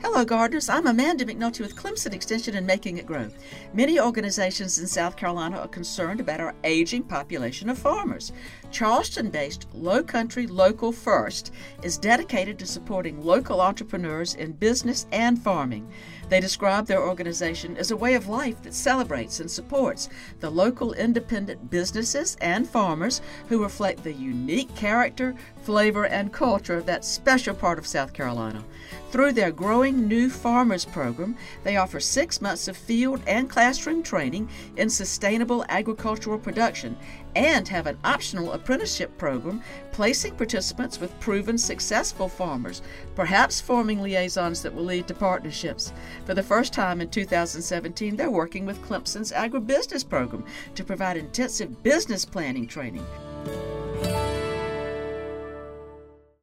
Hello, gardeners. I'm Amanda McNulty with Clemson Extension and Making It Grow. Many organizations in South Carolina are concerned about our aging population of farmers. Charleston-based Low Country Local First is dedicated to supporting local entrepreneurs in business and farming. They describe their organization as a way of life that celebrates and supports the local independent businesses and farmers who reflect the unique character, flavor, and culture of that special part of South Carolina. Through their Growing New Farmers program, they offer 6 months of field and classroom training in sustainable agricultural production and have an optional apprenticeship program placing participants with proven successful farmers, perhaps forming liaisons that will lead to partnerships. For the first time in 2017, they're working with Clemson's agribusiness program to provide intensive business planning training.